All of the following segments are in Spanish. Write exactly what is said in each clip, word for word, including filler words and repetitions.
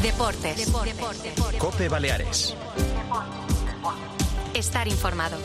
Deportes. Deportes. COPE Baleares. Estar informado.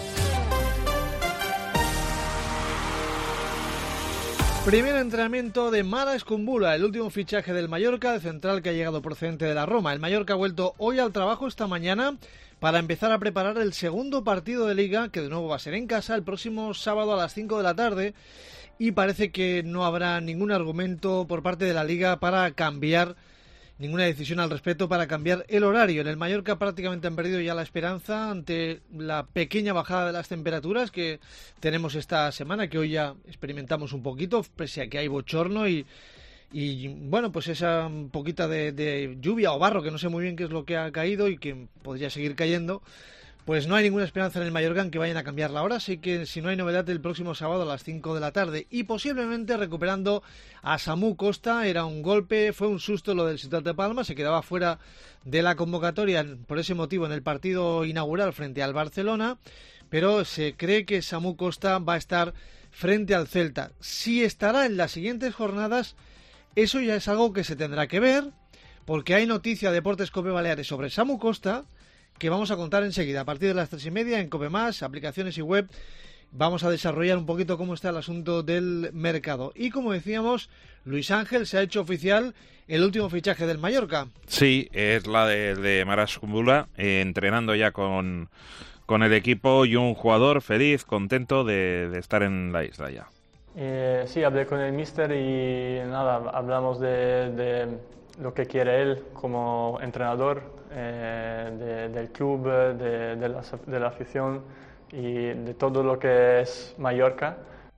Primer entrenamiento de Mara Escumbula, el último fichaje del Mallorca, de central que ha llegado procedente de la Roma. El Mallorca ha vuelto hoy al trabajo esta mañana para empezar a preparar el segundo partido de Liga, que de nuevo va a ser en casa el próximo sábado a las cinco de la tarde. Y parece que no habrá ningún argumento por parte de la Liga para cambiar, ninguna decisión al respecto para cambiar el horario. En el Mallorca prácticamente han perdido ya la esperanza ante la pequeña bajada de las temperaturas que tenemos esta semana, que hoy ya experimentamos un poquito, pese a que hay bochorno y, y bueno, pues esa poquita de, de lluvia o barro, que no sé muy bien qué es lo que ha caído y que podría seguir cayendo. Pues no hay ninguna esperanza en el Mallorca en que vayan a cambiar la hora, así que si no hay novedad el próximo sábado a las cinco de la tarde y posiblemente recuperando a Samu Costa. Era un golpe, fue un susto lo del Ciutat de Palma, se quedaba fuera de la convocatoria por ese motivo en el partido inaugural frente al Barcelona, pero se cree que Samu Costa va a estar frente al Celta. Si estará en las siguientes jornadas, eso ya es algo que se tendrá que ver, porque hay noticia de Deportes COPE Baleares sobre Samu Costa, que vamos a contar enseguida, a partir de las tres y media en COPE Más, aplicaciones y web. Vamos a desarrollar un poquito cómo está el asunto del mercado. Y como decíamos, Luis Ángel, se ha hecho oficial el último fichaje del Mallorca. Sí, es la de, de Mara Escumbula, eh, entrenando ya con, con el equipo y un jugador feliz, contento de, de estar en la isla ya. Eh, sí, hablé con el míster y nada, hablamos de, de lo que quiere él como entrenador, eh, de, del club, de, de, la, de la afición y de todo lo que es Mallorca.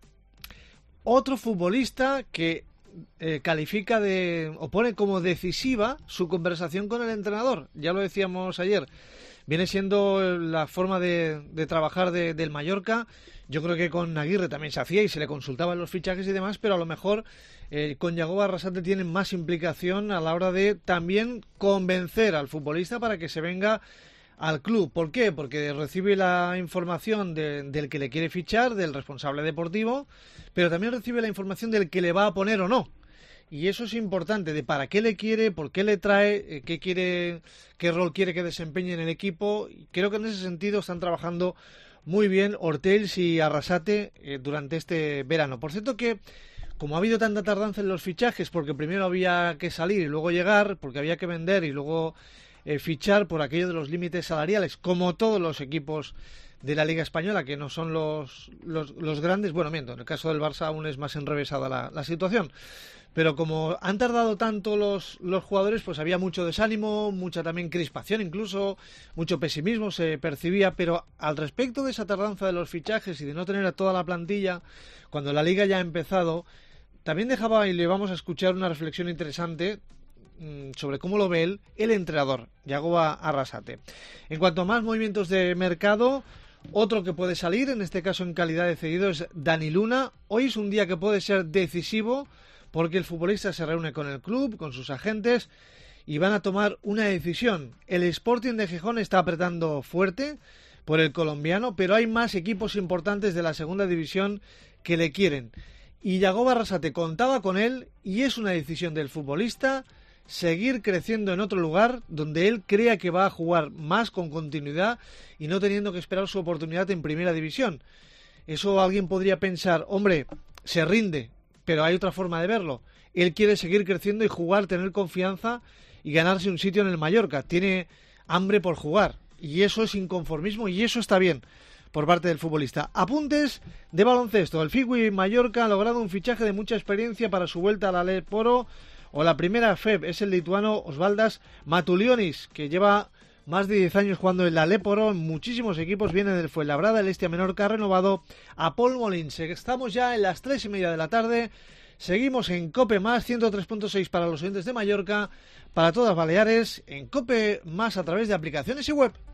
Otro futbolista que eh, califica de o pone como decisiva su conversación con el entrenador, ya lo decíamos ayer, viene siendo la forma de, de trabajar de, del Mallorca. Yo creo que con Aguirre también se hacía y se le consultaban los fichajes y demás, pero a lo mejor eh, con Yagoba Arrasate tienen más implicación a la hora de también convencer al futbolista para que se venga al club. ¿Por qué? Porque recibe la información de, del que le quiere fichar, del responsable deportivo, pero también recibe la información del que le va a poner o no. Y eso es importante, de para qué le quiere, por qué le trae, qué quiere, qué rol quiere que desempeñe en el equipo. Creo que en ese sentido están trabajando muy bien Ortells y Arrasate eh, durante este verano. Por cierto que, como ha habido tanta tardanza en los fichajes, porque primero había que salir y luego llegar, porque había que vender y luego eh, fichar por aquello de los límites salariales, como todos los equipos de la Liga Española, que no son los, los, los grandes. Bueno, miento, en el caso del Barça aún es más enrevesada la, la situación. Pero como han tardado tanto los, los jugadores, pues había mucho desánimo, mucha también crispación, incluso mucho pesimismo se percibía. Pero al respecto de esa tardanza de los fichajes y de no tener a toda la plantilla, cuando la Liga ya ha empezado, también dejaba, y le vamos a escuchar una reflexión interesante mmm, sobre cómo lo ve él, el entrenador, Yagoba Arrasate. En cuanto a más movimientos de mercado, otro que puede salir, en este caso en calidad de cedido, es Dani Luna. Hoy es un día que puede ser decisivo, porque el futbolista se reúne con el club, con sus agentes, y van a tomar una decisión. El Sporting de Gijón está apretando fuerte por el colombiano, pero hay más equipos importantes de la segunda división que le quieren. Y Yagoba Arrasate contaba con él, y es una decisión del futbolista seguir creciendo en otro lugar donde él crea que va a jugar más con continuidad y no teniendo que esperar su oportunidad en primera división. Eso alguien podría pensar, hombre, se rinde, pero hay otra forma de verlo. Él quiere seguir creciendo y jugar, tener confianza y ganarse un sitio en el Mallorca. Tiene hambre por jugar y eso es inconformismo y eso está bien por parte del futbolista. Apuntes de baloncesto. El Figui Mallorca ha logrado un fichaje de mucha experiencia para su vuelta a la Leporo o la primera F E B. Es el lituano Osvaldas Matulionis, que lleva más de diez años jugando en la Leporo, en muchísimos equipos, viene del Fuenlabrada, el Estia Menorca, ha renovado a Paul Molins. Estamos ya en las tres y media de la tarde, seguimos en COPE Más, ciento tres punto seis para los oyentes de Mallorca, para todas Baleares, en COPE Más a través de aplicaciones y web.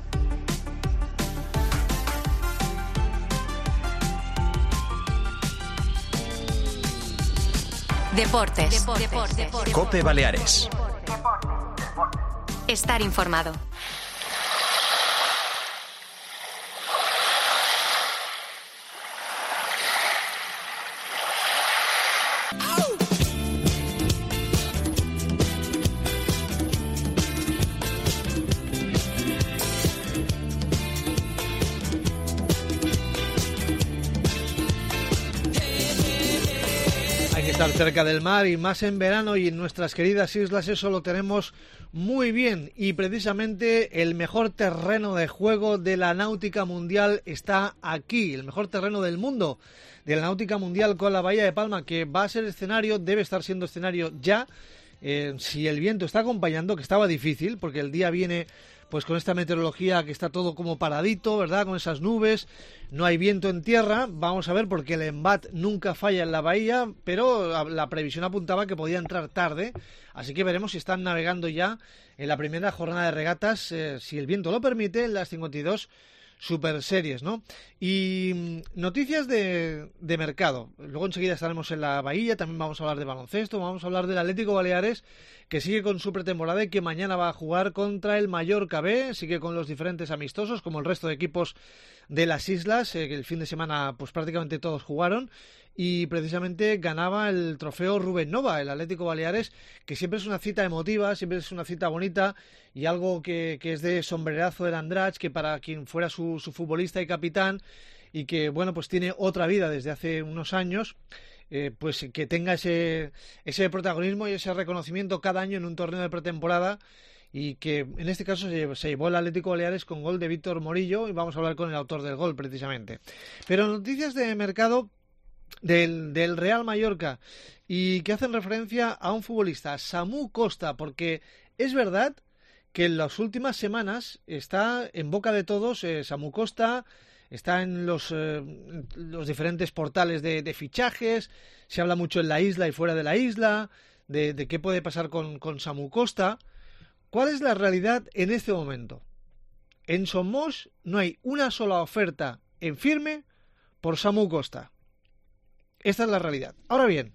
Deportes. Deportes. Deportes. COPE Baleares. Estar informado. Estar cerca del mar y más en verano y en nuestras queridas islas, eso lo tenemos muy bien, y precisamente el mejor terreno de juego de la náutica mundial está aquí, el mejor terreno del mundo de la náutica mundial, con la Bahía de Palma, que va a ser escenario, debe estar siendo escenario ya, eh, si el viento está acompañando, que estaba difícil porque el día viene pues con esta meteorología que está todo como paradito, ¿verdad? Con esas nubes, no hay viento en tierra, vamos a ver, porque el embat nunca falla en la bahía, pero la previsión apuntaba que podía entrar tarde, así que veremos si están navegando ya en la primera jornada de regatas, eh, si el viento lo permite, en las cincuenta y dos Super Series, ¿no? Y noticias de, de mercado. Luego enseguida estaremos en la bahía, también vamos a hablar de baloncesto, vamos a hablar del Atlético Baleares, que sigue con su pretemporada y que mañana va a jugar contra el Mallorca B, sigue con los diferentes amistosos, como el resto de equipos de las islas, eh, que el fin de semana pues prácticamente todos jugaron, y precisamente ganaba el trofeo Rubén Nova, el Atlético Baleares, que siempre es una cita emotiva, siempre es una cita bonita, y algo que, que es de sombrerazo del Andratx, que para quien fuera su, su futbolista y capitán, y que bueno pues tiene otra vida desde hace unos años, eh, pues que tenga ese, ese protagonismo y ese reconocimiento cada año en un torneo de pretemporada, y que en este caso se llevó, se llevó el Atlético Baleares con gol de Víctor Morillo, y vamos a hablar con el autor del gol precisamente. Pero noticias de mercado del, del Real Mallorca, y que hacen referencia a un futbolista, Samu Costa, porque es verdad que en las últimas semanas está en boca de todos, eh, Samu Costa está en los, eh, los diferentes portales de, de fichajes, se habla mucho en la isla y fuera de la isla, de, de qué puede pasar con, con Samu Costa. ¿Cuál es la realidad en este momento? En Somos no hay una sola oferta en firme por Samu Costa. Esta es la realidad. Ahora bien,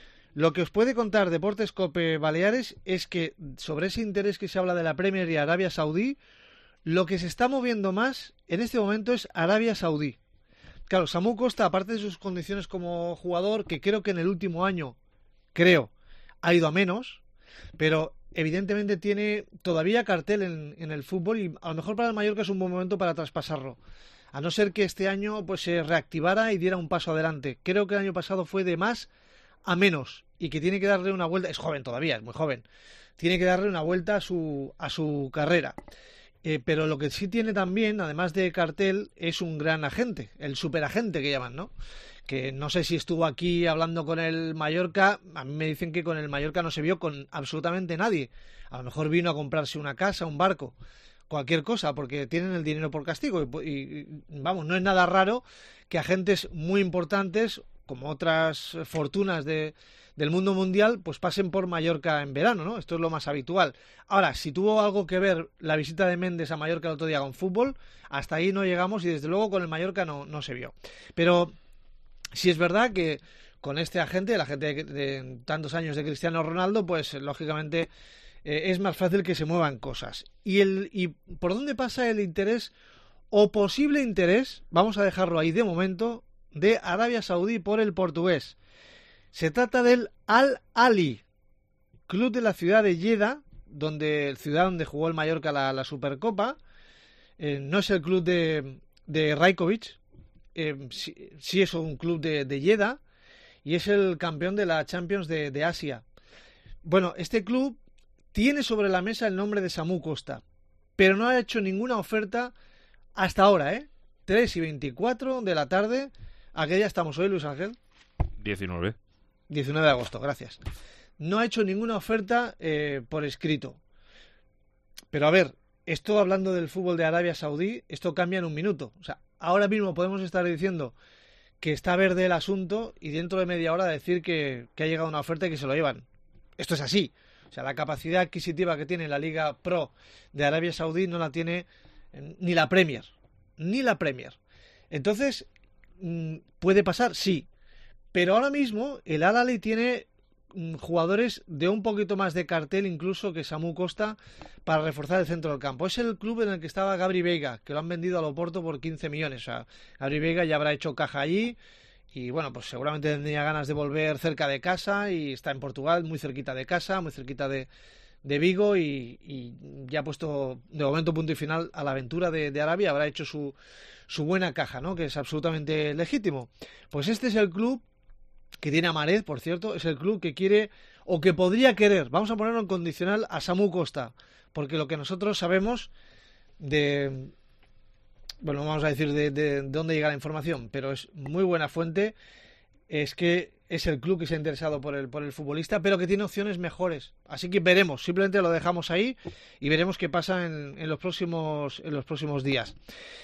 lo que os puede contar Deportes Cope Baleares es que sobre ese interés que se habla de la Premier y Arabia Saudí, lo que se está moviendo más en este momento es Arabia Saudí. Claro, Samu Costa, aparte de sus condiciones como jugador, que creo que en el último año, creo, ha ido a menos, pero evidentemente tiene todavía cartel en, en el fútbol, y a lo mejor para el Mallorca es un buen momento para traspasarlo. A no ser que este año pues se reactivara y diera un paso adelante. Creo que el año pasado fue de más a menos, y que tiene que darle una vuelta, es joven todavía, es muy joven, tiene que darle una vuelta a su, a su carrera. Eh, pero lo que sí tiene también, además de cartel, es un gran agente, el superagente que llaman, ¿no? Que no sé si estuvo aquí hablando con el Mallorca, a mí me dicen que con el Mallorca no se vio con absolutamente nadie. A lo mejor vino a comprarse una casa, un barco, cualquier cosa, porque tienen el dinero por castigo. Y, y vamos, no es nada raro que agentes muy importantes, como otras fortunas de, del mundo mundial, pues pasen por Mallorca en verano, ¿no? Esto es lo más habitual. Ahora, si tuvo algo que ver la visita de Méndez a Mallorca el otro día con fútbol, hasta ahí no llegamos, y desde luego con el Mallorca no, no se vio. Pero sí es verdad que con este agente, el agente de, de tantos años de Cristiano Ronaldo, pues lógicamente eh, es más fácil que se muevan cosas. Y, el, y por dónde pasa el interés o posible interés, vamos a dejarlo ahí de momento, de Arabia Saudí por el portugués. Se trata del Al Ahly, club de la ciudad de Jeddah, donde ciudad donde jugó el Mallorca la, la Supercopa. Eh, no es el club de, de Rajkovic, eh, sí, sí es un club de, de Jeddah, y es el campeón de la Champions de, de Asia. Bueno, este club tiene sobre la mesa el nombre de Samu Costa, pero no ha hecho ninguna oferta hasta ahora, ¿eh? tres y veinticuatro de la tarde. ¿A qué día estamos hoy, Luis Ángel? diecinueve. diecinueve de agosto, gracias. No ha hecho ninguna oferta eh, por escrito. Pero a ver, esto hablando del fútbol de Arabia Saudí, esto cambia en un minuto. O sea, ahora mismo podemos estar diciendo que está verde el asunto, y dentro de media hora decir que, que ha llegado una oferta y que se lo llevan. Esto es así. O sea, la capacidad adquisitiva que tiene la Liga Pro de Arabia Saudí no la tiene eh, ni la Premier. Ni la Premier. Entonces, ¿puede pasar? Sí. Pero ahora mismo el Al Ahly tiene jugadores de un poquito más de cartel incluso que Samu Costa para reforzar el centro del campo. Es el club en el que estaba Gabri Veiga, que lo han vendido al Oporto por quince millones. O sea, Gabri Veiga ya habrá hecho caja allí, y bueno, pues seguramente tendría ganas de volver cerca de casa, y está en Portugal, muy cerquita de casa, muy cerquita de, de Vigo, y, y ya ha puesto de momento punto y final a la aventura de, de Arabia. Habrá hecho su, su buena caja, ¿no? Que es absolutamente legítimo. Pues este es el club que tiene a Marez, por cierto, es el club que quiere o que podría querer, vamos a ponerlo en condicional, a Samu Costa, porque lo que nosotros sabemos de, bueno, vamos a decir de, de, de dónde llega la información, pero es muy buena fuente, es que es el club que se ha interesado por el, por el futbolista, pero que tiene opciones mejores. Así que veremos, simplemente lo dejamos ahí y veremos qué pasa en, en los próximos en los próximos días.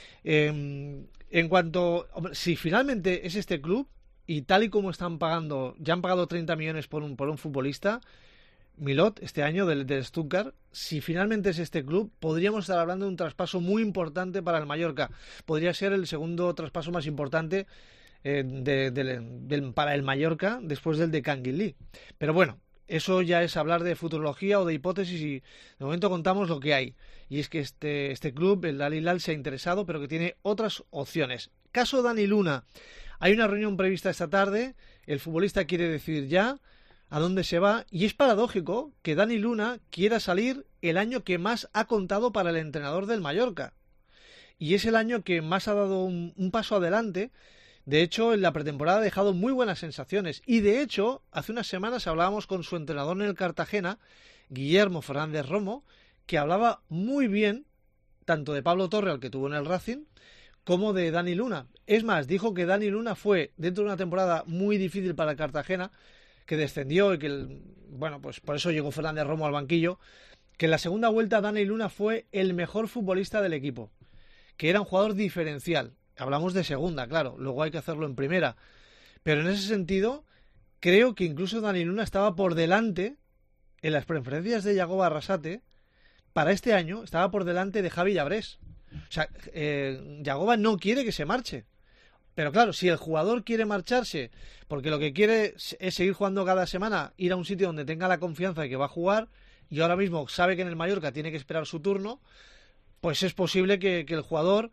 Eh, en cuanto, hombre, si finalmente es este club, y tal y como están pagando, ya han pagado treinta millones por un, por un futbolista, Milot, este año, del, del Stuttgart, si finalmente es este club, podríamos estar hablando de un traspaso muy importante para el Mallorca. Podría ser el segundo traspaso más importante eh, de, de, de, de, para el Mallorca, después del de Canguilí. Pero bueno, eso ya es hablar de futurología o de hipótesis, y de momento contamos lo que hay. Y es que este, este club, el Al Hilal, se ha interesado, pero que tiene otras opciones. Caso Dani Luna. Hay una reunión prevista esta tarde, el futbolista quiere decidir ya a dónde se va, y es paradójico que Dani Luna quiera salir el año que más ha contado para el entrenador del Mallorca. Y es el año que más ha dado un, un paso adelante. De hecho, en la pretemporada ha dejado muy buenas sensaciones. Y de hecho, hace unas semanas hablábamos con su entrenador en el Cartagena, Guillermo Fernández Romo, que hablaba muy bien tanto de Pablo Torre, al que tuvo en el Racing, como de Dani Luna. Es más, dijo que Dani Luna fue, dentro de una temporada muy difícil para el Cartagena, que descendió y que, el, bueno, pues por eso llegó Fernández Romo al banquillo, que en la segunda vuelta Dani Luna fue el mejor futbolista del equipo, que era un jugador diferencial. Hablamos de segunda, claro, luego hay que hacerlo en primera. Pero en ese sentido, creo que incluso Dani Luna estaba por delante, en las preferencias de Yagoba Arrasate, para este año, estaba por delante de Javi Llabrés. O sea, eh, Yagoba no quiere que se marche. Pero claro, si el jugador quiere marcharse porque lo que quiere es seguir jugando cada semana, ir a un sitio donde tenga la confianza de que va a jugar, y ahora mismo sabe que en el Mallorca tiene que esperar su turno, pues es posible que, que el jugador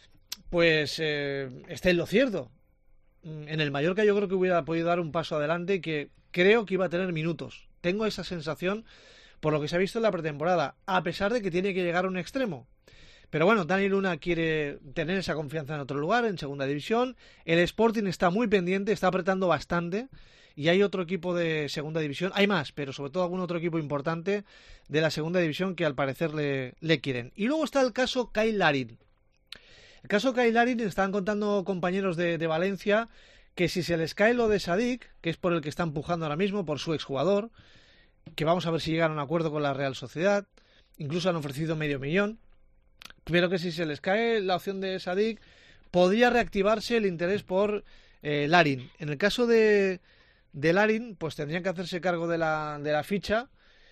pues eh, esté en lo cierto. En el Mallorca yo creo que hubiera podido dar un paso adelante y que creo que iba a tener minutos. Tengo esa sensación por lo que se ha visto en la pretemporada, a pesar de que tiene que llegar a un extremo. Pero bueno, Dani Luna quiere tener esa confianza en otro lugar, en segunda división. El Sporting está muy pendiente, está apretando bastante. Y hay otro equipo de segunda división. Hay más, pero sobre todo algún otro equipo importante de la segunda división que al parecer le, le quieren. Y luego está el caso Kyle Larin. El caso Kyle Larin, estaban contando compañeros de, de Valencia que si se les cae lo de Sadik, que es por el que está empujando ahora mismo, por su exjugador, que vamos a ver si llegan a un acuerdo con la Real Sociedad, incluso han ofrecido medio millón, pero que si se les cae la opción de Sadik, podría reactivarse el interés por eh, Larin. En el caso de, de Larin, pues tendrían que hacerse cargo de la, de la ficha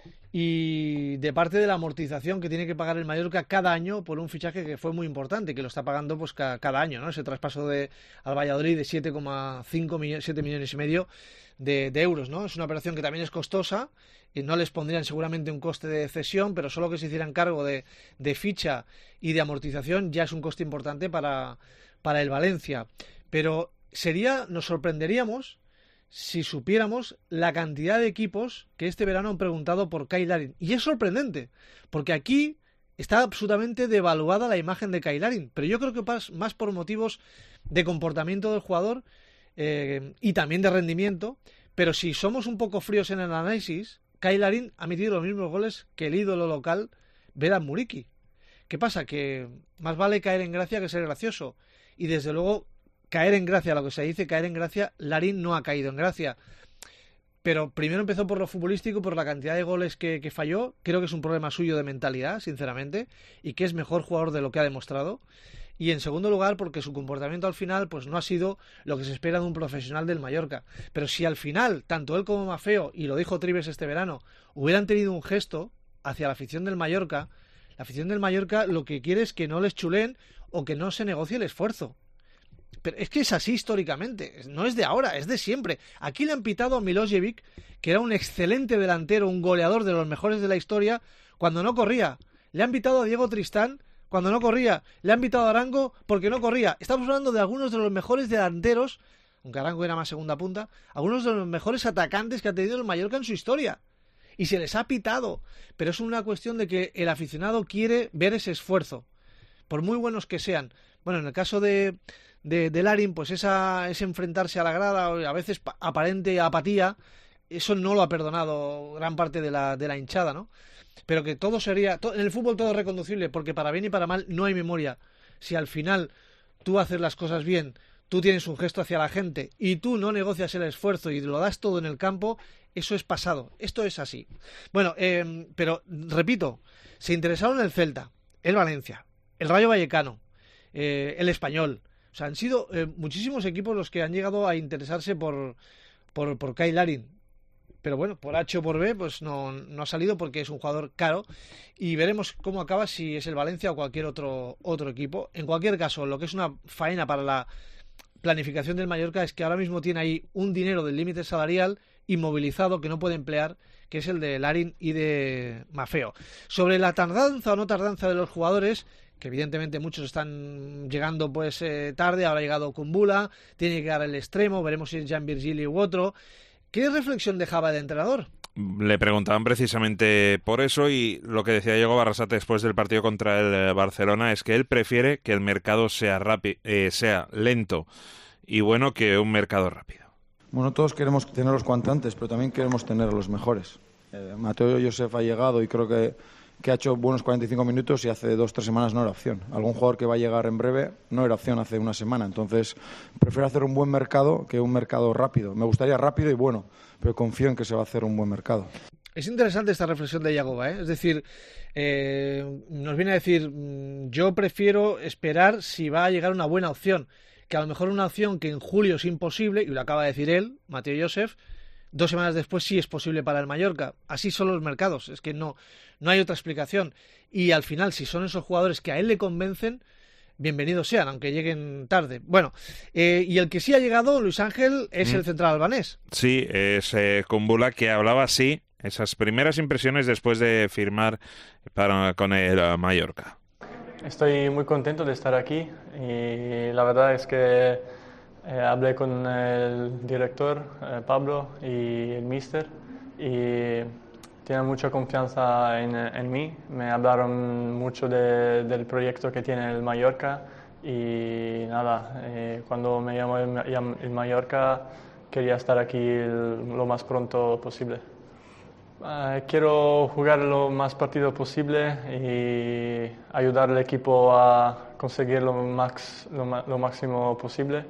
y de parte de la amortización que tiene que pagar el Mallorca cada año por un fichaje que fue muy importante, que lo está pagando pues ca, cada año, ¿no? Ese traspaso de al Valladolid de siete coma cinco millones, siete millones y medio de, de euros, ¿no? Es una operación que también es costosa y no les pondrían seguramente un coste de cesión, pero solo que se hicieran cargo de, de ficha y de amortización ya es un coste importante para, para el Valencia. Pero sería, nos sorprenderíamos si supiéramos la cantidad de equipos que este verano han preguntado por Kyle Larin. Y es sorprendente, porque aquí está absolutamente devaluada la imagen de Kyle Larin, pero yo creo que más por motivos de comportamiento del jugador eh, y también de rendimiento. Pero si somos un poco fríos en el análisis, Kyle Larin ha metido los mismos goles que el ídolo local Vedat Muriqi. ¿Qué pasa? Que más vale caer en gracia que ser gracioso. Y desde luego caer en gracia, lo que se dice caer en gracia, Larin no ha caído en gracia. Pero primero empezó por lo futbolístico, por la cantidad de goles que, que falló. Creo que es un problema suyo de mentalidad, sinceramente, y que es mejor jugador de lo que ha demostrado. Y en segundo lugar, porque su comportamiento al final pues no ha sido lo que se espera de un profesional del Mallorca. Pero si al final, tanto él como Maffeo, y lo dijo Trives este verano, hubieran tenido un gesto hacia la afición del Mallorca, la afición del Mallorca lo que quiere es que no les chulen o que no se negocie el esfuerzo. Pero es que es así históricamente, no es de ahora, es de siempre. Aquí le han pitado a Milosevic, que era un excelente delantero, un goleador de los mejores de la historia, cuando no corría. Le han pitado a Diego Tristán cuando no corría. Le han pitado a Arango porque no corría. Estamos hablando de algunos de los mejores delanteros, aunque Arango era más segunda punta, algunos de los mejores atacantes que ha tenido el Mallorca en su historia. Y se les ha pitado. Pero es una cuestión de que el aficionado quiere ver ese esfuerzo, por muy buenos que sean. Bueno, en el caso de, de, de Larin, pues esa, ese enfrentarse a la grada, o a veces aparente apatía, eso no lo ha perdonado gran parte de la, de la hinchada, ¿no? Pero que todo sería, to, en el fútbol todo es reconducible, porque para bien y para mal no hay memoria. Si al final tú haces las cosas bien, tú tienes un gesto hacia la gente y tú no negocias el esfuerzo y lo das todo en el campo, eso es pasado. Esto es así. Bueno, eh, pero repito, se interesaron el Celta, el Valencia, el Rayo Vallecano, eh, el Español. O sea, han sido eh, muchísimos equipos los que han llegado a interesarse por, por, por Kyle Larin. Pero bueno, por H o por B, pues no, no ha salido porque es un jugador caro. Y veremos cómo acaba, si es el Valencia o cualquier otro, otro equipo. En cualquier caso, lo que es una faena para la planificación del Mallorca es que ahora mismo tiene ahí un dinero del límite salarial inmovilizado que no puede emplear, que es el de Larin y de Maffeo. Sobre la tardanza o no tardanza de los jugadores, que evidentemente muchos están llegando pues eh, tarde, ahora ha llegado Kumbula, tiene que llegar el extremo, veremos si es Jan Virgili u otro. ¿Qué reflexión dejaba el entrenador? Le preguntaban precisamente por eso, y lo que decía Iago Barrasate después del partido contra el Barcelona es que él prefiere que el mercado sea rápido, eh, sea lento y bueno, que un mercado rápido. Bueno, todos queremos tenerlos cuanto antes, pero también queremos tener a los mejores. Eh, Mateo Joseph ha llegado y creo que, que ha hecho buenos cuarenta y cinco minutos y hace dos o tres semanas no era opción. Algún jugador que va a llegar en breve no era opción hace una semana. Entonces, prefiero hacer un buen mercado que un mercado rápido. Me gustaría rápido y bueno, pero confío en que se va a hacer un buen mercado. Es interesante esta reflexión de Yagoba, ¿eh? Es decir, eh, nos viene a decir, yo prefiero esperar si va a llegar una buena opción, que a lo mejor una opción que en julio es imposible, y lo acaba de decir él, Mateo Joseph, dos semanas después sí es posible para el Mallorca. Así son los mercados, es que no, no hay otra explicación. Y al final, si son esos jugadores que a él le convencen, bienvenidos sean, aunque lleguen tarde. Bueno, eh, y el que sí ha llegado, Luis Ángel, es mm. el central albanés. Sí, es eh, Kumbula, que hablaba así, esas primeras impresiones después de firmar para, con el uh, Mallorca. Estoy muy contento de estar aquí y la verdad es que eh, hablé con el director, eh, Pablo, y el míster, y tienen mucha confianza en, en mí. Me hablaron mucho de, del proyecto que tiene el Mallorca y nada, eh, cuando me llamó el, el Mallorca quería estar aquí el, lo más pronto posible. Uh, quiero jugar lo más partido posible y ayudar al equipo a conseguir lo, max, lo, lo máximo posible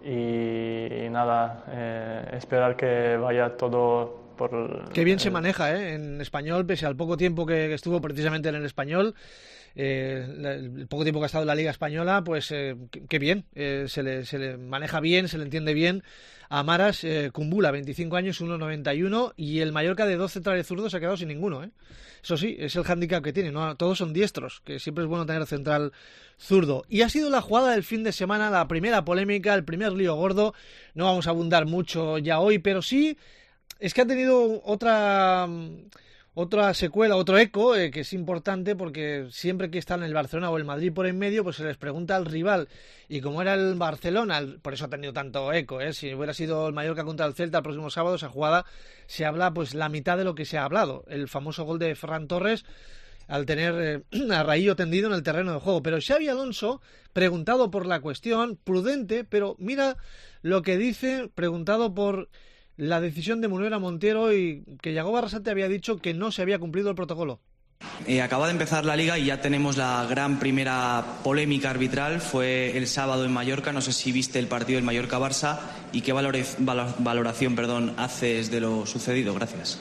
y, y nada, eh, esperar que vaya todo por... Qué bien eh, se maneja ¿eh? en español, pese al poco tiempo que estuvo precisamente en el español. Eh, el poco tiempo que ha estado en la Liga Española, pues eh, qué bien, eh, se, le, se le maneja bien, se le entiende bien a Maras. eh, Kumbula, veinticinco años, uno noventa y uno, y el Mallorca de doce centrales zurdos se ha quedado sin ninguno. ¿eh? Eso sí, es el hándicap que tiene, ¿no? Todos son diestros, que siempre es bueno tener central zurdo. Y ha sido la jugada del fin de semana, la primera polémica, el primer lío gordo. No vamos a abundar mucho ya hoy, pero sí, es que ha tenido otra... Otra secuela, otro eco, eh, que es importante porque siempre que están el Barcelona o el Madrid por en medio, pues se les pregunta al rival. Y como era el Barcelona, el, por eso ha tenido tanto eco, ¿eh? Si hubiera sido el Mallorca contra el Celta el próximo sábado, esa jugada se habla pues la mitad de lo que se ha hablado. El famoso gol de Ferran Torres al tener eh, a Raillo tendido en el terreno de juego. Pero Xabi Alonso, preguntado por la cuestión, prudente, pero mira lo que dice, preguntado por la decisión de Munuera Montero, y que Iago Barrasate había dicho que no se había cumplido el protocolo. Eh, acaba de empezar la Liga y ya tenemos la gran primera polémica arbitral. Fue el sábado en Mallorca. No sé si viste el partido del Mallorca-Barça y qué valore, valoración perdón, haces de lo sucedido. Gracias.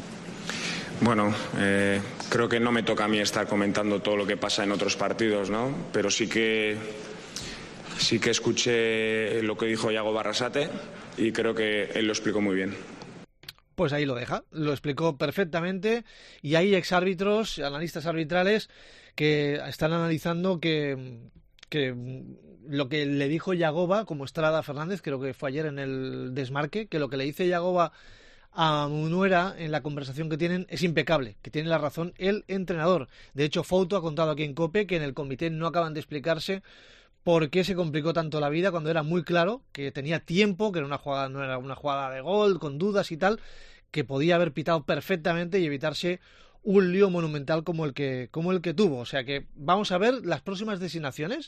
Bueno, eh, creo que no me toca a mí estar comentando todo lo que pasa en otros partidos, ¿no? Pero sí que, sí que escuché lo que dijo Iago Barrasate y creo que él lo explicó muy bien. Pues ahí lo deja, lo explicó perfectamente, y hay exárbitros, analistas arbitrales que están analizando que, que lo que le dijo Yagoba, como Estrada Fernández, creo que fue ayer en el desmarque, que lo que le dice Yagoba a Munuera en la conversación que tienen es impecable, que tiene la razón el entrenador. De hecho, Fouto ha contado aquí en COPE que en el comité no acaban de explicarse por qué se complicó tanto la vida cuando era muy claro que tenía tiempo, que era una jugada, no era una jugada de gol, con dudas y tal, que podía haber pitado perfectamente y evitarse un lío monumental como el que, como el que tuvo. O sea que vamos a ver las próximas designaciones,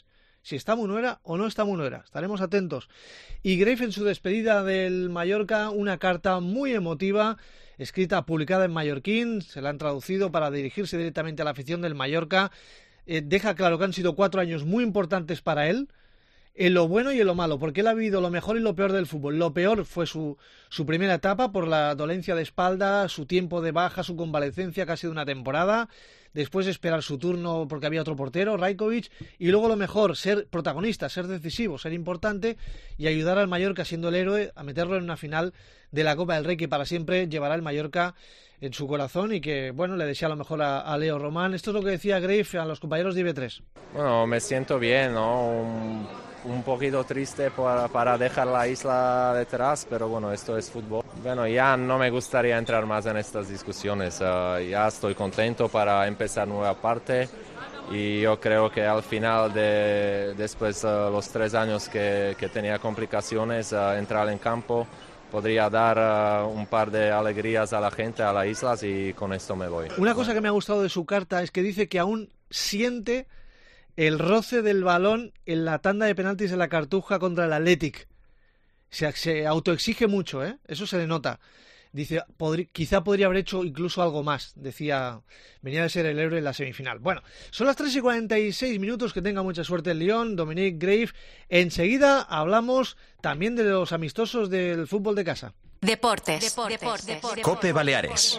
si está Munuera o no está Munuera. Estaremos atentos. Y Grave en su despedida del Mallorca, una carta muy emotiva, escrita, publicada en mallorquín, se la han traducido para dirigirse directamente a la afición del Mallorca. Eh, deja claro que han sido cuatro años muy importantes para él, en lo bueno y en lo malo, porque él ha vivido lo mejor y lo peor del fútbol. Lo peor fue su, su primera etapa por la dolencia de espalda, su tiempo de baja, su convalecencia casi de una temporada, después esperar su turno porque había otro portero, Rajkovic, y luego lo mejor, ser protagonista, ser decisivo, ser importante y ayudar al Mallorca siendo el héroe a meterlo en una final de la Copa del Rey que para siempre llevará el Mallorca en su corazón y que, bueno, le desea lo mejor a, a Leo Román. Esto es lo que decía Grave a los compañeros de I B tres. Bueno, me siento bien, ¿no? Un, un poquito triste para, para dejar la isla detrás, pero bueno, esto es fútbol. Bueno, ya no me gustaría entrar más en estas discusiones. Uh, ya estoy contento para empezar nueva parte y yo creo que al final de después de uh, los tres años que, que tenía complicaciones, uh, entrar en campo podría dar uh, un par de alegrías a la gente, a las islas, y con esto me voy. Una cosa que me ha gustado de su carta es que dice que aún siente el roce del balón en la tanda de penaltis de la Cartuja contra el Athletic. Se, se autoexige mucho, ¿eh? Eso se le nota. Dice, podri, quizá podría haber hecho incluso algo más. Decía, venía de ser el héroe en la semifinal. Bueno, son las tres y cuarenta y seis minutos. Que tenga mucha suerte el Lyon, Dominique Grave. Enseguida hablamos también de los amistosos del fútbol de casa. Deportes. Deportes. Deportes. Deportes. Cope Baleares.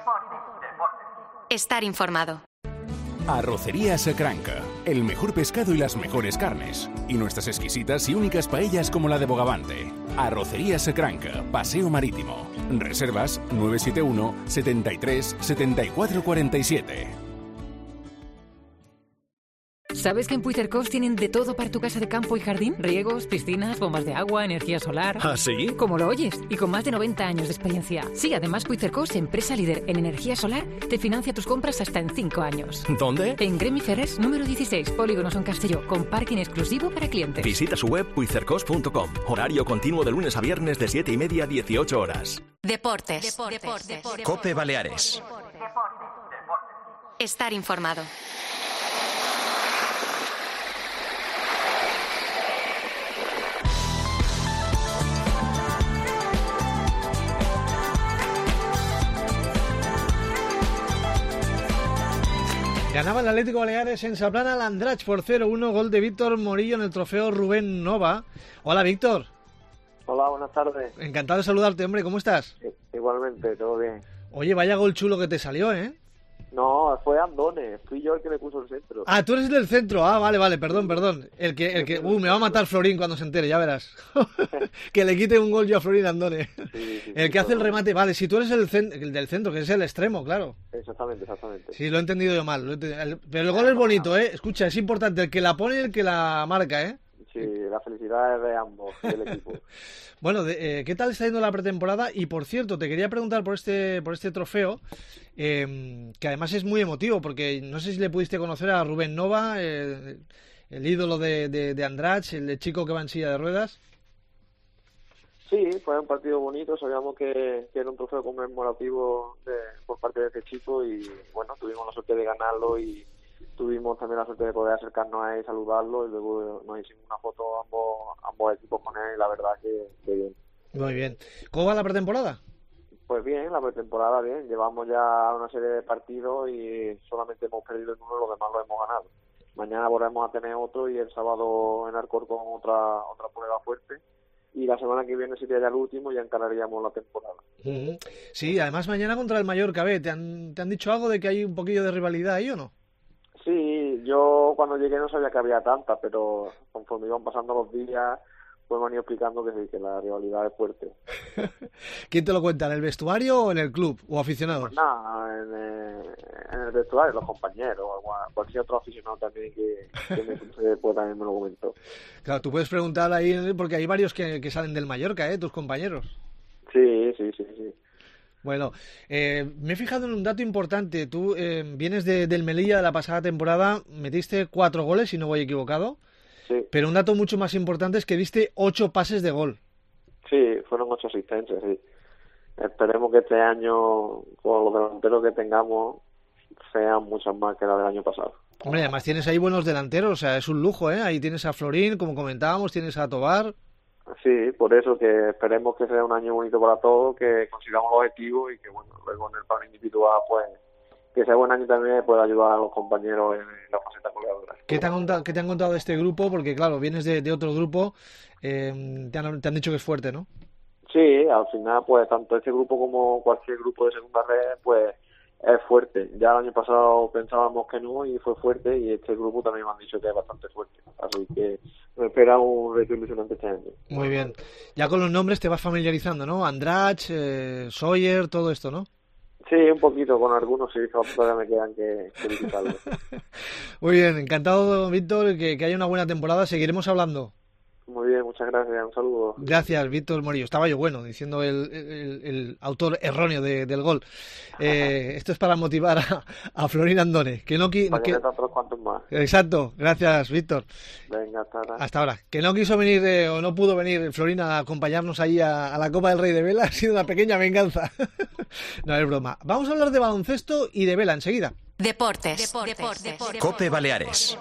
Estar informado. Arrocería Sacranca, el mejor pescado y las mejores carnes. Y nuestras exquisitas y únicas paellas como la de Bogavante. Arrocería Sacranca, Paseo Marítimo. Reservas nueve siete uno, setenta y tres, setenta y cuatro cuarenta y siete. ¿Sabes que en Puigcercós tienen de todo para tu casa de campo y jardín? Riegos, piscinas, bombas de agua, energía solar... ¿Ah, sí? Como lo oyes, y con más de noventa años de experiencia. Sí, además Puigcercós, empresa líder en energía solar, te financia tus compras hasta en cinco años. ¿Dónde? En Gremi Ferrers, número dieciséis, Polígono Son Castelló, con parking exclusivo para clientes. Visita su web puigcercós punto com. Horario continuo de lunes a viernes de siete y media a dieciocho horas. Deportes. Deportes. Deportes. Deportes. Cope Baleares. Estar informado. Ganaba el Atlético Baleares en Saplana al Andratx por cero uno, gol de Víctor Morillo en el trofeo Rubén Nova. Hola, Víctor. Hola, buenas tardes. Encantado de saludarte, hombre, ¿cómo estás? Sí, igualmente, todo bien. Oye, vaya gol chulo que te salió, ¿eh? No, fue Andone, fui yo el que le puso el centro. Ah, tú eres el del centro, ah, vale, vale, perdón, perdón. El que, el que, uh, me va a matar Florín cuando se entere, ya verás. Que le quite un gol yo a Florín Andone. Sí, sí, el que sí, hace el remate, vale, si tú eres el, cen- el del centro, que es el extremo, claro. Exactamente, exactamente. Sí, lo he entendido yo mal, lo he entendido. El, pero el gol es bonito, ¿eh? Escucha, es importante el que la pone y el que la marca, ¿eh? Sí, la felicidad es de ambos, del equipo. Bueno, de, eh, ¿qué tal está yendo la pretemporada? Y por cierto, te quería preguntar por este por este trofeo, eh, que además es muy emotivo, porque no sé si le pudiste conocer a Rubén Nova, eh, el ídolo de, de, de Andratx, el de chico que va en silla de ruedas. Sí, fue un partido bonito, sabíamos que, que era un trofeo conmemorativo de, por parte de este chico y bueno, tuvimos la suerte de ganarlo y tuvimos también la suerte de poder acercarnos a él, saludarlo y luego nos hicimos una foto ambos ambos equipos con él y la verdad que, que bien. Muy bien. ¿Cómo va la pretemporada? Pues bien, la pretemporada bien. Llevamos ya una serie de partidos y solamente hemos perdido en uno, los demás lo hemos ganado. Mañana volvemos a tener otro y el sábado en Alcorcón otra otra prueba fuerte. Y la semana que viene sería ya el último y ya encararíamos la temporada. Uh-huh. Sí, además mañana contra el Mallorca B. ¿Te han, ¿Te han dicho algo de que hay un poquillo de rivalidad ahí o no? Sí, yo cuando llegué no sabía que había tanta, pero conforme iban pasando los días, pues me han ido explicando que sí, que la rivalidad es fuerte. ¿Quién te lo cuenta? ¿En el vestuario o en el club? ¿O aficionados? Pues nada, en, eh, en el vestuario, los compañeros, o cualquier otro aficionado también que, que me sucede, pues también me lo comentó. Claro, tú puedes preguntar ahí, porque hay varios que, que salen del Mallorca, ¿eh? Tus compañeros. Sí, sí, sí, sí. Bueno, eh, me he fijado en un dato importante. Tú eh, vienes de, del Melilla de la pasada temporada, metiste cuatro goles, si no voy equivocado. Sí. Pero un dato mucho más importante es que diste ocho pases de gol. Sí, fueron ocho asistencias, sí. Esperemos que este año, con los delanteros que tengamos, sean muchas más que la del año pasado. Hombre, además tienes ahí buenos delanteros, o sea, es un lujo, ¿eh? Ahí tienes a Florín, como comentábamos, tienes a Tobar. Sí, por eso que esperemos que sea un año bonito para todos, que consigamos los objetivos y que, bueno, luego en el plan individual, pues, que sea buen año también pueda ayudar a los compañeros en la faceta goleadora. ¿Qué te han contado, qué te han contado de este grupo? Porque, claro, vienes de, de otro grupo, eh, te, han, te han dicho que es fuerte, ¿no? Sí, al final, pues, tanto este grupo como cualquier grupo de segunda red, pues, es fuerte. Ya el año pasado pensábamos que no y fue fuerte, y este grupo también me han dicho que es bastante fuerte. Así que me espera un reto ilusionante este año. Muy bien. Ya con los nombres te vas familiarizando, ¿no? Andrach, eh, Sawyer, todo esto, ¿no? Sí, un poquito, con algunos sí, todavía me quedan que, que visitarlos. Muy bien, encantado, Víctor, que, que haya una buena temporada. Seguiremos hablando. Muy bien, muchas gracias, un saludo. Gracias, Víctor Morillo. Estaba yo bueno, diciendo el, el, el autor erróneo de, del gol. Eh, esto es para motivar a, a Florín Andone. Que no qui- para que que... metan otros cuantos más. Exacto, gracias, Víctor. Venga, hasta ahora. Hasta ahora. Que no quiso venir eh, o no pudo venir Florín a acompañarnos ahí a, a la Copa del Rey de Vela. Ha sido una pequeña venganza. No es broma. Vamos a hablar de baloncesto y de vela enseguida. Deportes. Deportes. Deportes. Deportes. Cope Baleares.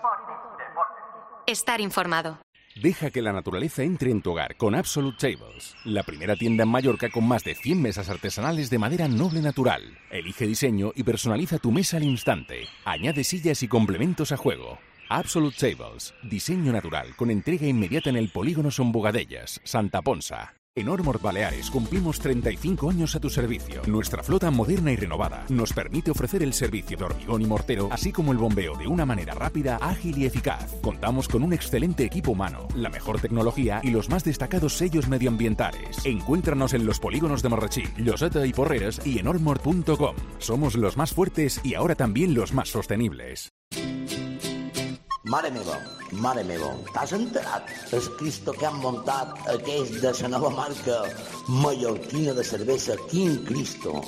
Estar informado. Deja que la naturaleza entre en tu hogar con Absolute Tables, la primera tienda en Mallorca con más de cien mesas artesanales de madera noble natural. Elige diseño y personaliza tu mesa al instante. Añade sillas y complementos a juego. Absolute Tables, diseño natural con entrega inmediata en el polígono Son Bogadellas, Santa Ponsa. En Ormord Baleares cumplimos treinta y cinco años a tu servicio. Nuestra flota moderna y renovada nos permite ofrecer el servicio de hormigón y mortero, así como el bombeo de una manera rápida, ágil y eficaz. Contamos con un excelente equipo humano, la mejor tecnología y los más destacados sellos medioambientales. Encuéntranos en los polígonos de Marratxí, Lloseta y Porreres y en ormord punto com. Somos los más fuertes y ahora también los más sostenibles. Mare meva, mare meva, t'has enterat? El Cristo que han muntat aquells de la nova marca mallorquina de cervesa Quin Cristo.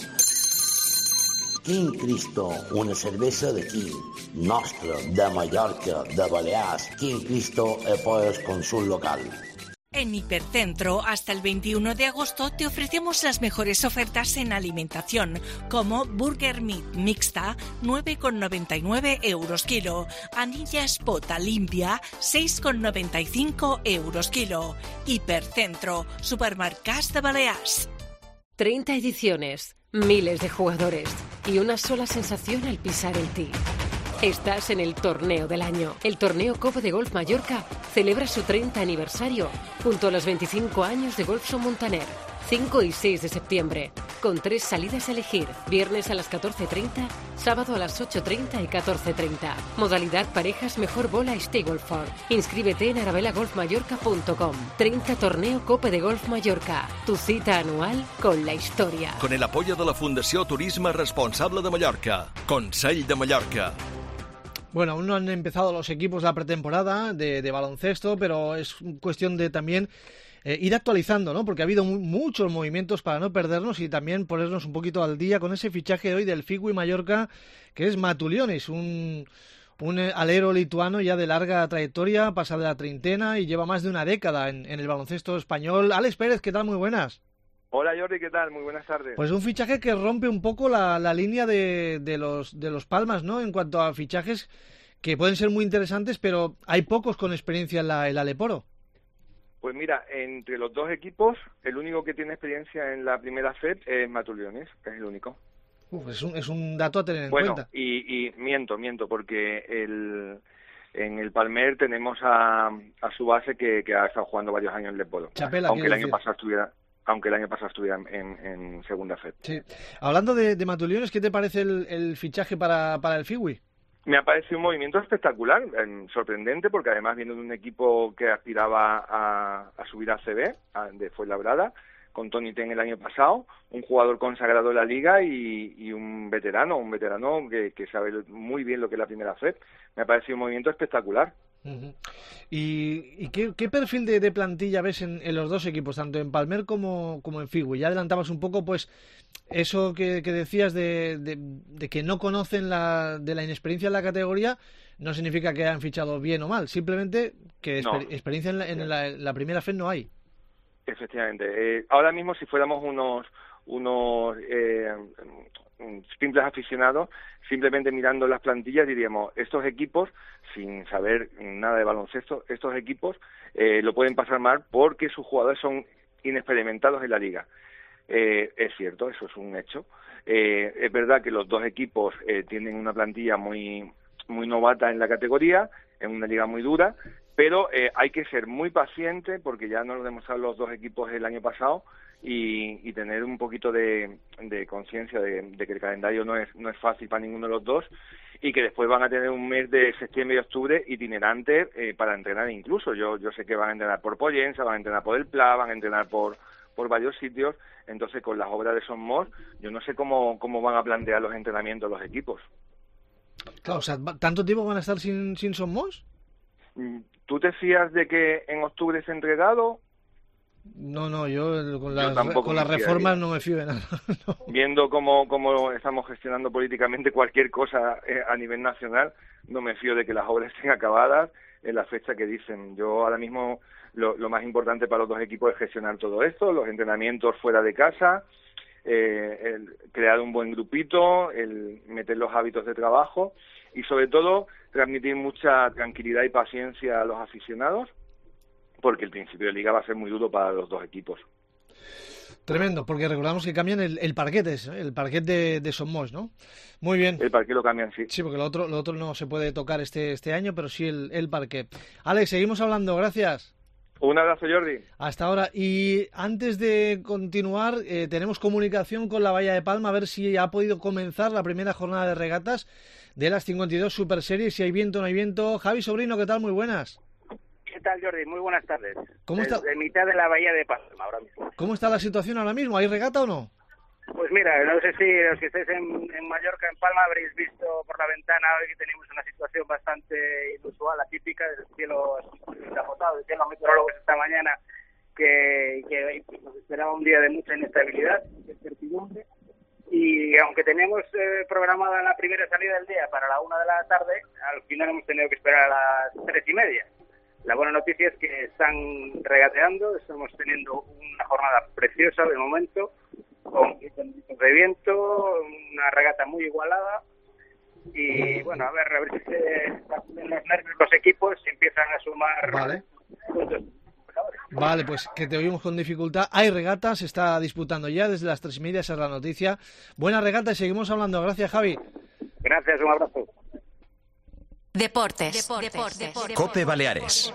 Quin Cristo, una cervesa d'aquí, nostra, de Mallorca, de Balears. Quin Cristo e pues consul local. En Hipercentro, hasta el veintiuno de agosto, te ofrecemos las mejores ofertas en alimentación, como Burger Meat Mixta, nueve con noventa y nueve euros kilo. Anillas Pota Limpia, seis con noventa y cinco euros kilo. Hipercentro, Supermercats de Balears. treinta ediciones, miles de jugadores y una sola sensación al pisar el tee. Estás en el torneo del año. El torneo Copa de Golf Mallorca celebra su treinta aniversario junto a los veinticinco años de Golf Son Montaner. cinco y seis de septiembre, con tres salidas a elegir. Viernes a las catorce treinta, sábado a las ocho treinta y catorce treinta. Modalidad parejas mejor bola Stay Golfer. Inscríbete en arabela golf mallorca punto com. treinta Torneo Copa de Golf Mallorca. Tu cita anual con la historia. Con el apoyo de la Fundació Turisme Responsable de Mallorca. Consell de Mallorca. Bueno, aún no han empezado los equipos la pretemporada de, de baloncesto, pero es cuestión de también eh, ir actualizando, ¿no? Porque ha habido mu- muchos movimientos para no perdernos y también ponernos un poquito al día con ese fichaje de hoy del Figui Mallorca, que es Matulionis, un, un alero lituano ya de larga trayectoria, pasa de la treintena y lleva más de una década en, en el baloncesto español. Alex Pérez, ¿qué tal? Muy buenas. Hola Jordi, ¿qué tal? Muy buenas tardes. Pues un fichaje que rompe un poco la, la línea de, de los de los Palmas, ¿no? En cuanto a fichajes que pueden ser muy interesantes, pero hay pocos con experiencia en la, en la Aleporo. Pues mira, entre los dos equipos, el único que tiene experiencia en la primera F E D es Matulionis, es el único. Uf, es un, es un dato a tener en bueno, cuenta. y, y miento, miento, porque el, en el Palmer tenemos a, a su base que, que ha estado jugando varios años en Leporo, Chapela, aunque el año decir. pasado estuviera aunque el año pasado estuviera en, en segunda F E D. Sí. Hablando de, de Matulionis, ¿qué te parece el, el fichaje para, para el Figui? Me ha parecido un movimiento espectacular, eh, sorprendente, porque además viene de un equipo que aspiraba a, a subir a C B, a, de Fuenlabrada, con Tony Ten el año pasado, un jugador consagrado en la liga y, y un veterano, un veterano que, que sabe muy bien lo que es la primera F E D. Me ha parecido un movimiento espectacular. Uh-huh. ¿Y, y qué, qué perfil de, de plantilla ves en, en los dos equipos, tanto en Palmer como, como en Figui? Ya adelantabas un poco, pues, eso que, que decías de, de, de que no conocen la, de la inexperiencia en la categoría, no significa que hayan fichado bien o mal, simplemente que exper- No. experiencia en la, en la, en la primera F E D no hay. Efectivamente. Eh, ahora mismo, si fuéramos unos unos eh, simples aficionados, simplemente mirando las plantillas diríamos, estos equipos, sin saber nada de baloncesto, estos equipos eh, lo pueden pasar mal porque sus jugadores son inexperimentados en la liga. Eh, es cierto, eso es un hecho. Eh, es verdad que los dos equipos eh, tienen una plantilla muy, muy novata en la categoría, en una liga muy dura, pero eh, hay que ser muy paciente porque ya nos lo demostraron los dos equipos el año pasado y, y tener un poquito de, de conciencia de, de que el calendario no es, no es fácil para ninguno de los dos y que después van a tener un mes de septiembre y octubre itinerante eh, para entrenar incluso. Yo yo sé que van a entrenar por Pollensa, van a entrenar por el Pla, van a entrenar por por varios sitios, entonces con las obras de Son Moix, yo no sé cómo, cómo van a plantear los entrenamientos los equipos. Claro, o sea, ¿tanto tiempo van a estar sin, sin Son Moix? ¿Tú te fías de que en octubre esté entregado? No, no, yo con las, yo con las reformas no me fío de nada. No. Viendo cómo, cómo estamos gestionando políticamente cualquier cosa eh, a nivel nacional, no me fío de que las obras estén acabadas en la fecha que dicen. Yo ahora mismo lo, lo más importante para los dos equipos es gestionar todo esto, los entrenamientos fuera de casa, eh, el crear un buen grupito, el meter los hábitos de trabajo y sobre todo transmitir mucha tranquilidad y paciencia a los aficionados, porque el principio de liga va a ser muy duro para los dos equipos. Tremendo, porque recordamos que cambian el, el parquet, el parquet de, de Son Moix, ¿no? Muy bien. El parquet lo cambian, sí. Sí, porque lo otro, lo otro no se puede tocar este, este año, pero sí el, el parquet. Alex, seguimos hablando, gracias. Un abrazo, Jordi. Hasta ahora. Y antes de continuar, eh, tenemos comunicación con la Bahía de Palma, a ver si ha podido comenzar la primera jornada de regatas de las cincuenta y dos Super Series, si hay viento o no hay viento. Javi Sobrino, ¿qué tal? Muy buenas. ¿Qué tal, Jordi? Muy buenas tardes. ¿Cómo está? Desde mitad de la Bahía de Palma ahora mismo. ¿Cómo está la situación ahora mismo? ¿Hay regata o no? Pues mira, no sé si los que estéis en, en Mallorca, en Palma, habréis visto por la ventana hoy que tenemos una situación bastante inusual, atípica, del cielo encapotado, decían los meteorólogos esta mañana que, que nos esperaba un día de mucha inestabilidad, de incertidumbre, y aunque teníamos eh, programada la primera salida del día para la una de la tarde, al final hemos tenido que esperar a las tres y media. La buena noticia es que están regateando, estamos teniendo una jornada preciosa de momento, con de viento, una regata muy igualada y bueno, a ver, a ver si se bajan los nervios los equipos y empiezan a sumar vale. puntos. Vale, pues que te oímos con dificultad. Hay regata, se está disputando ya desde las tres y media, esa es la noticia. Buena regata y seguimos hablando. Gracias, Javi. Gracias, un abrazo. Deportes. Deportes. Deportes. COPE Baleares.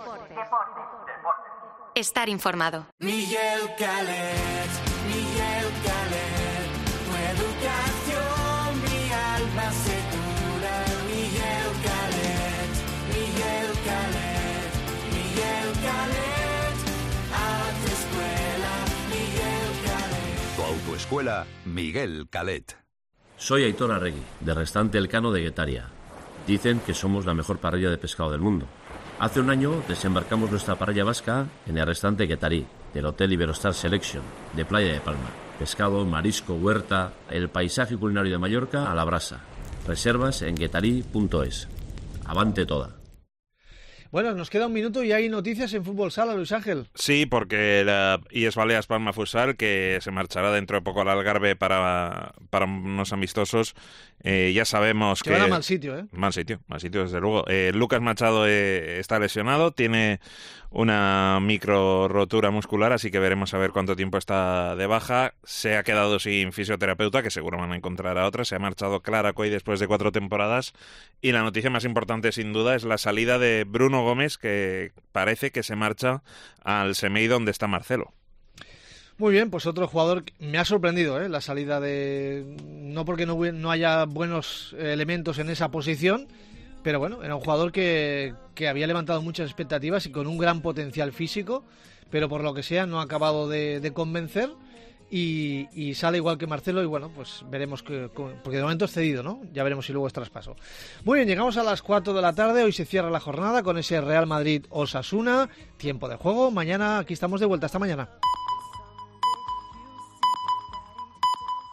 Estar informado. Miguel Calet, Miguel Calet, tu educación, mi alma segura. Miguel Calet, Miguel Calet, Miguel Calet, a tu escuela, Miguel Calet. Tu autoescuela, Miguel Calet. Soy Aitor Arregui, de Restaurante Elcano de Guetaria. Dicen que somos la mejor parrilla de pescado del mundo. Hace un año desembarcamos nuestra parrilla vasca en el restaurante Guetarí, del Hotel Iberostar Selection, de Playa de Palma. Pescado, marisco, huerta, el paisaje culinario de Mallorca a la brasa. Reservas en guetarí punto es. Avante toda. Bueno, nos queda un minuto y hay noticias en Fútbol Sala, Luis Ángel. Sí, porque la I E S Baleas Palma Futsal, que se marchará dentro de poco al Algarve para, para unos amistosos, eh, ya sabemos que... que... van a mal sitio, ¿eh? Mal sitio, mal sitio, desde luego. Eh, Lucas Machado eh, está lesionado, tiene una micro rotura muscular, así que veremos a ver cuánto tiempo está de baja. Se ha quedado sin fisioterapeuta, que seguro van a encontrar a otra. Se ha marchado Clara Coy después de cuatro temporadas. Y la noticia más importante, sin duda, es la salida de Bruno Gómez, que parece que se marcha al Semei, donde está Marcelo. Muy bien, pues otro jugador que me ha sorprendido, ¿eh? La salida de... No porque no, no haya buenos elementos en esa posición, pero bueno, era un jugador que, que había levantado muchas expectativas y con un gran potencial físico, pero por lo que sea no ha acabado de, de convencer y, y sale igual que Marcelo y bueno, pues veremos, que, porque de momento es cedido, ¿no? Ya veremos si luego es traspaso. Muy bien, llegamos a las cuatro de la tarde, hoy se cierra la jornada con ese Real Madrid-Osasuna, tiempo de juego, mañana aquí estamos de vuelta, hasta mañana.